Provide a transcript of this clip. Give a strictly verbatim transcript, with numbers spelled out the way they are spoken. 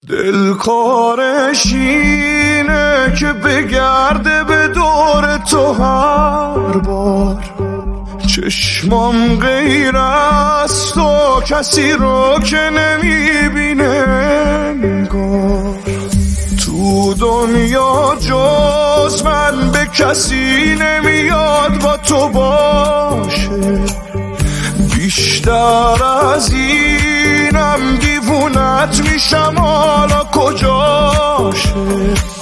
دلکارش اینه که بگرده به دور تو هر بار، چشمام غیر از تو کسی رو که نمیبینه انگار. تو دنیا جز من به کسی نمیاد با تو باشه، بیشتر از اینم دیوونت میشم، حالا کجاشه؟